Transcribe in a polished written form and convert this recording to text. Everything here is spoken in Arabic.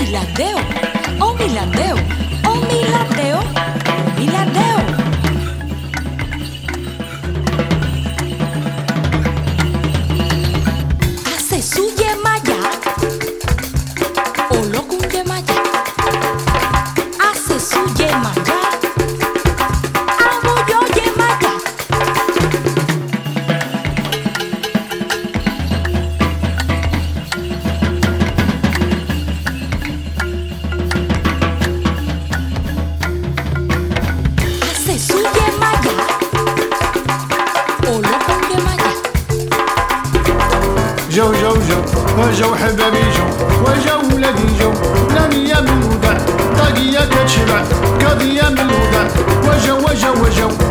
miladeo, oh miladeo, oh miladeo, miladeo. Hace su yemaya, o loco un yemaya. Hace su yemaya, amo yo yemaya. Hace su yemaya, o loco un yemaya. جو جو جو وجو حبابي جو وجو ولادي جو لانية من الوداع طاقية كتشبع قضية من الوداع وجو وجو وجو